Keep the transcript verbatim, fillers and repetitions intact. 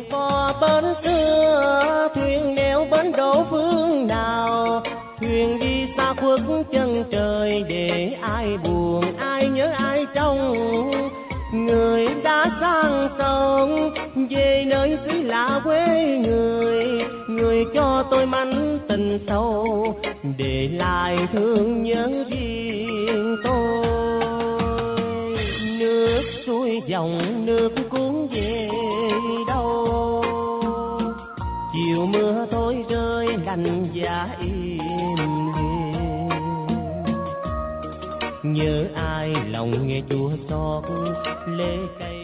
phò bến xưa, thuyền neo bến đổ phương nào, thuyền đi xa khuất chân trời để ai buồn ai nhớ ai trông. Người đã sang sông về nơi xứ lạ quê người, người cho tôi mảnh tình sâu để lại thương nhớ riêng tôi. Nước xuôi dòng nước cuốn về đâu, chiều mưa thôi rơi lạnh giá im lìm. Nhớ ai lòng nghe chua xót lệ cay.